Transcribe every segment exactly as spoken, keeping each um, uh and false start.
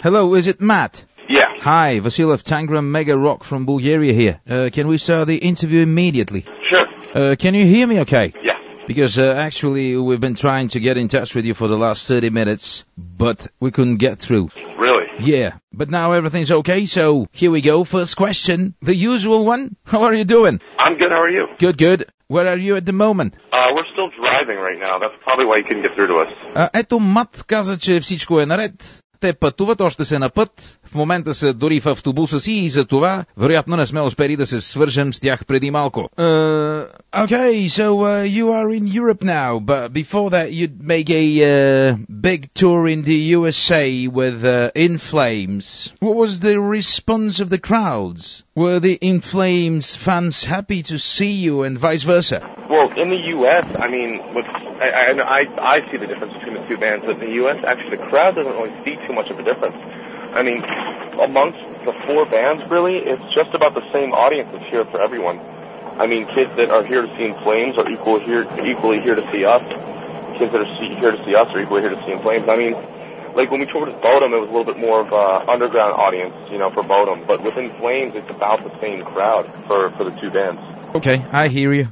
Hello, is it Matt? Yeah. Hi, Vasilov Tangram Mega Rock from Bulgaria here. Uh, can we start the interview immediately? Sure. Uh, can you hear me okay? Yeah. Because uh, actually we've been trying to get in touch with you for the last thirty minutes, but we couldn't get through. Really? Yeah, but now everything's okay, so here we go. First question, the usual one. How are you doing? I'm good, how are you? Good, good. Where are you at the moment? Uh, we're still driving right now. That's probably why you couldn't get through to us. Uh, ето Мат каза, че всичко е наред. Те пътуват, още са на път. В момента са дори в автобуса си и за това, вероятно, не сме успели да се свържем с тях преди малко. Uh, okay, so uh, you are in Europe now, but before that you'd make a uh, big tour in the U S A with uh, In Flames. What was the response of the crowds? Were the In Flames fans happy to see you and vice versa? Well, in the U S, I mean, with, I, I, I see the difference between the two bands, but in the U S, actually, the crowd doesn't really see too much of a difference. I mean, amongst the four bands, really, it's just about the same audience that's here for everyone. I mean, kids that are here to see In Flames are equal here, equally here to see us. Kids that are see, here to see us are equally here to see In Flames. I mean, like when we toured with Bodom, it was a little bit more of an underground audience, you know, for Bodom. But with In Flames, it's about the same crowd for, for the two bands. Okay, I hear you.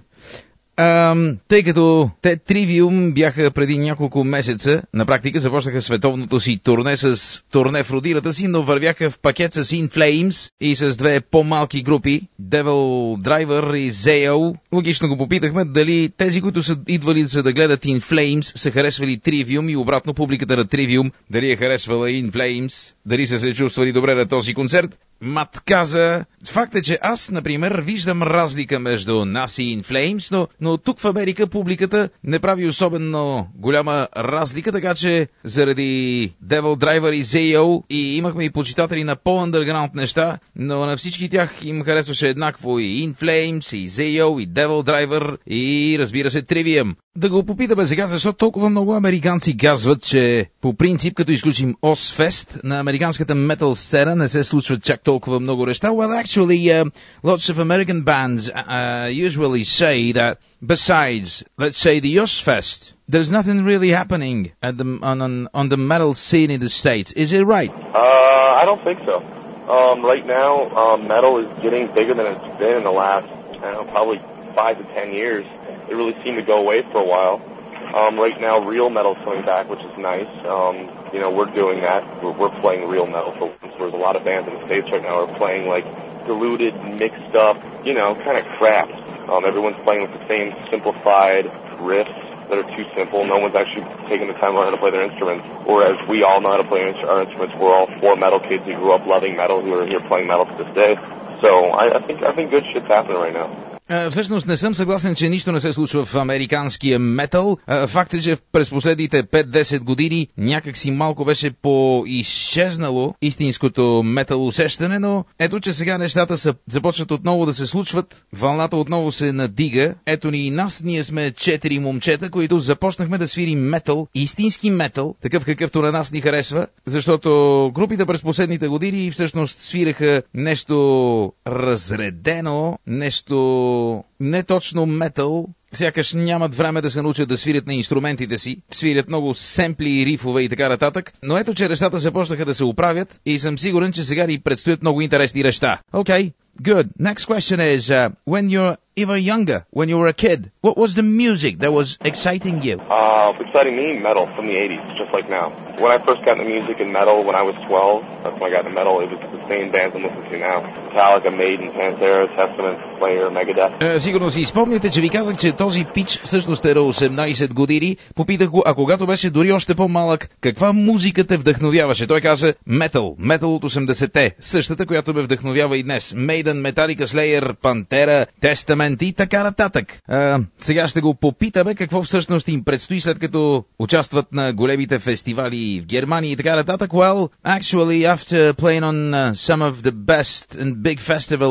Um, тъй като те Trivium бяха преди няколко месеца, на практика започнаха световното си турне с турне в родината си, но вървяха в пакет с In Flames и с две по-малки групи, Devil Driver и Zeo. Логично го попитахме дали тези, които са идвали за да гледат In Flames, са харесвали Trivium и обратно публиката на Trivium, дали е харесвала In Flames, дали са се чувствали добре на този концерт. Мат каза, факт е, че аз, например, виждам разлика между нас и In Flames, но, но тук в Америка публиката не прави особено голяма разлика, така че заради Devil Driver и Zeo и имахме и почитатели на по-underground неща, но на всички тях им харесваше еднакво и In Flames, и Zeo, и Devil Driver, и разбира се Trivium. Да го попитаме сега, защо толкова много американци казват, че по принцип, като изключим Ozfest, на американската метал сцена не се случват чак толкова много неща. Well, actually, uh, lots of American bands uh, usually say that besides, let's say, the Ozfest, there's nothing really happening at the, on, on, on the metal scene in the States. Is it right? Uh, I don't think so. Um, right now, um, metal is getting bigger than it's been in the last, I don't know, probably five to ten years. It really seemed to go away for a while. Um, right now, real metal's coming back, which is nice. Um, you know, we're doing that. We're, we're playing real metal for once. Whereas a lot of bands in the States right now are playing, like, diluted, mixed up, you know, kind of crap. Um, everyone's playing with the same simplified riffs that are too simple. No one's actually taking the time to learn how to play their instruments. Whereas we all know how to play our instruments. We're all four metal kids who grew up loving metal who are here playing metal to this day. So I, I think I think good shit's happening right now. Всъщност не съм съгласен, че нищо не се случва в американския метал. Факт е, че през последните пет-десет години някак си малко беше по-изчезнало истинското метал усещане, но ето, че сега нещата са, започват отново да се случват, вълната отново се надига. Ето ни и нас, ние сме четири момчета, които започнахме да свирим метал, истински метал, такъв какъвто на нас ни харесва, защото групите през последните години всъщност свираха нещо разредено, нещо не точно метал, сякаш нямат време да се научат да свирят на инструментите си, свирят много семпли, рифове и така нататък, но ето, че нещата започнаха да се оправят и съм сигурен, че сега ни предстоят много интересни неща. Okay, good. Next question is, uh, when you're even younger, when you were a kid, what was the music that was exciting you? Uh, exciting me, metal from the eighties, just like now. When I first got into music and metal when I was twelve, that's when I got into metal, it was the same bands I'm listening to now. Metallica, Maiden, Pantera, Testament, Slayer, Megadeth. Uh, сигурно си спомняте, че ви казах, че този пич всъщност е осемнайсет години. Попитах го, а когато беше дори още по-малък, каква музика те вдъхновяваше? Той каза метал, метал от осемдесетте, същата, която ме вдъхновява и днес. Maiden, Metallica, Slayer, Pantera, Testament и така нататък. Uh, сега ще го попитаме какво всъщност им предстои след като участват на големите фестивали в Германия и така нататък. Well, actually, after playing on uh, some of the best and big festivals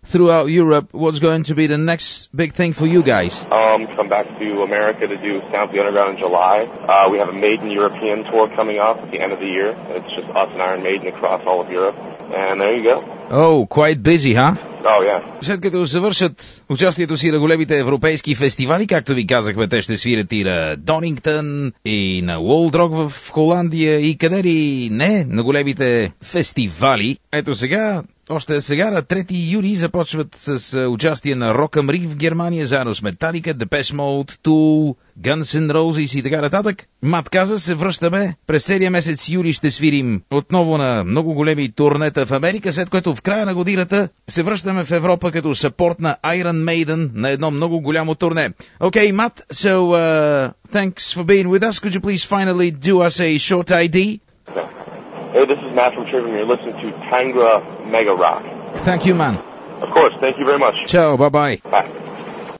throughout Europe. What's going to be the next big thing for you guys? Um, come back to America to do Sound of the Underground in July. Uh, we have a Maiden European tour coming up at the end of the year. It's just us and Iron Maiden across all of Europe. And there you go. Oh, quite busy, huh? Oh, yeah. След като завършат участието си на големите европейски фестивали, както ви казахме, те ще свирят и на Донингтън, и на World Rock в Холандия, и къде ли не, на големите фестивали. Ето сега, още сега на трети юли започват с участие на Rock am Ring в Германия, заедно с Metallica, Depeche Mode, Tool, Guns N' Roses и така нататък. Мат каза, се връщаме. През целия месец юли ще свирим отново на много големи турнета в Америка, след което в края на годината се връщаме в Европа като съпорт на Iron Maiden на едно много голямо турне. Okay, Matt, so uh, thanks for being with us. Could you please finally do us a short I D? Hey, this is Matt from Trivium. You're listening to Tangra Mega Rock. Thank you, man. Of course. Thank you very much. Ciao, bye-bye. Bye.